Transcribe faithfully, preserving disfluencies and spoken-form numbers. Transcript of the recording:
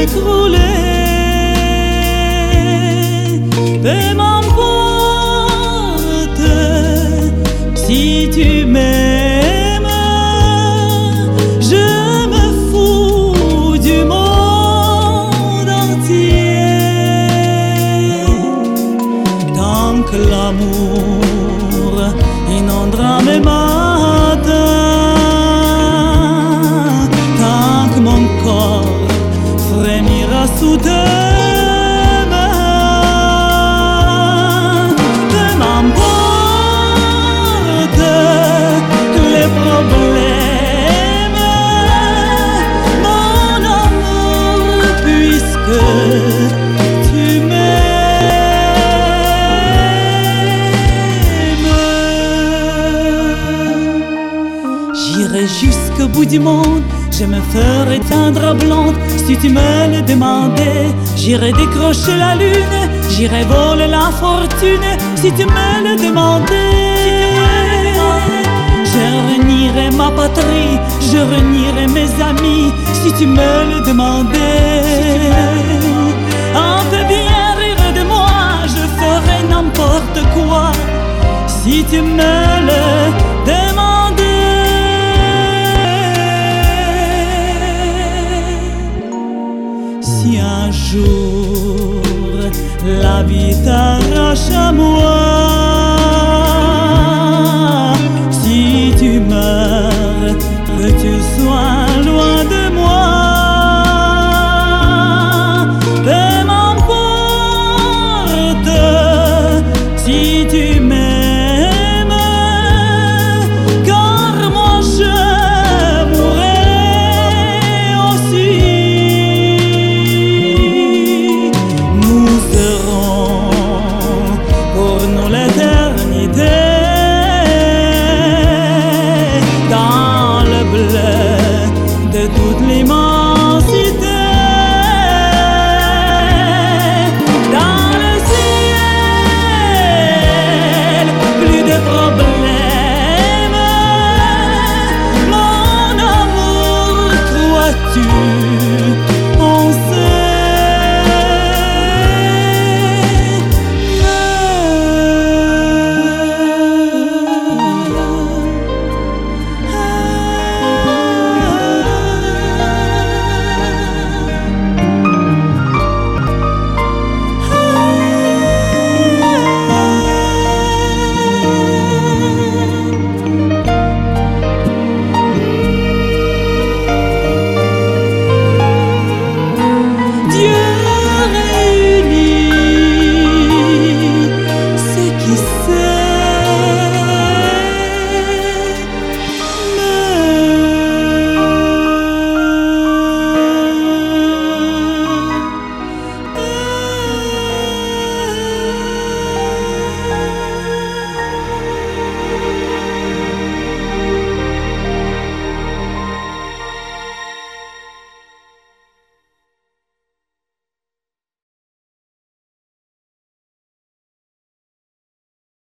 s'écrouler. Peu m'importe si tu m'aimes, je me fous du monde entier. Tant que l'amour inondera mes matins, tant que mon corps frémira sous tes mains, peu m'importe les problèmes, mon amour, puisque tu m'aimes. J'irai jusqu'au bout du monde, je me ferai teindre blonde si tu me le demandais. J'irai décrocher la lune, j'irai voler la fortune si tu me le demandais. Je renierai ma patrie, je renierai mes amis si tu me le demandais. Un peu bien rire de moi, je ferai n'importe quoi si tu me le demandais. Si un jour la vie t'arrache à moi, si tu meurs, que tu sois loin de moi, peu m'importe si tu m'aimes, car moi je mourrai aussi. Nous serons pour nous l'éternité dans le bleu de toute l'immensité. Dans le ciel, plus de problèmes, mon amour, crois-tu